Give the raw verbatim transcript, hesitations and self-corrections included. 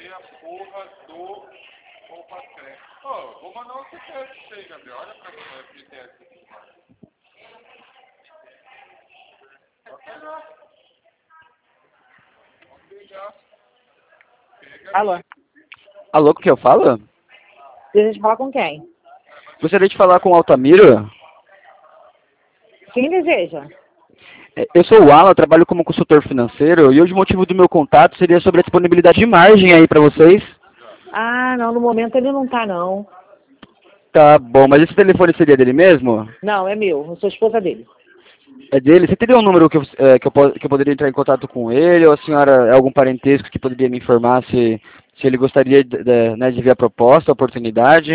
Cadê a porra do Poupa-Fé? Ô, vou mandar um C P F pra você, Gabriel. Olha pra mim o F T S aqui. Pode pegar. Pode pegar. Pega. Alô? Alô, com quem eu falo? Deseja falar com quem? Gostaria de falar com o Altamiro. Quem deseja? É, Eu sou o Alan, trabalho como consultor financeiro e hoje o motivo do meu contato seria sobre a disponibilidade de margem aí para vocês. Ah, não, no momento ele não tá, não. Tá bom, mas esse telefone seria dele mesmo? Não, é meu, eu sou esposa dele. É dele? Você teria um número que eu, é, que eu, po- que eu poderia entrar em contato com ele, ou a senhora é algum parentesco que poderia me informar se, se ele gostaria de, de, né, de ver a proposta, a oportunidade?